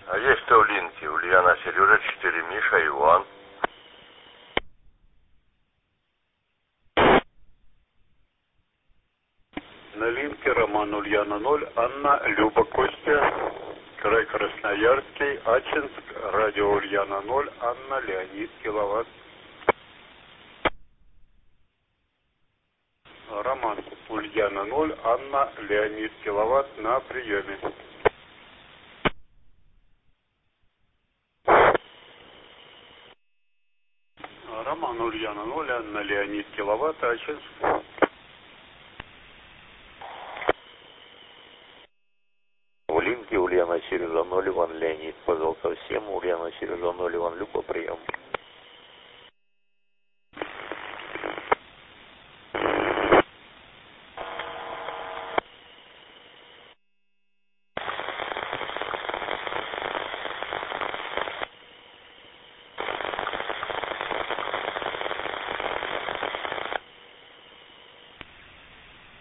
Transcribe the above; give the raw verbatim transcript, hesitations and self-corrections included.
А есть кто в линке? Ульяна, Сережа, четыре, Миша, Иван. На линке Роман, Ульяна, ноль, Анна, Люба, Костя, край Красноярский, Ачинск, радио Ульяна, ноль, Анна, Леонид, Киловатт. Роман, Ульяна, ноль, Анна, Леонид, Киловатт на приеме. Роман, Ульяна, ноль, Анна, Леонид, Киловатт, Ачинск. В линке Ульяна, Сережа, ноль, Иван, Леонид. Пожалуйста, всем Ульяна, Сережа, ноль, Иван, Люба, прием.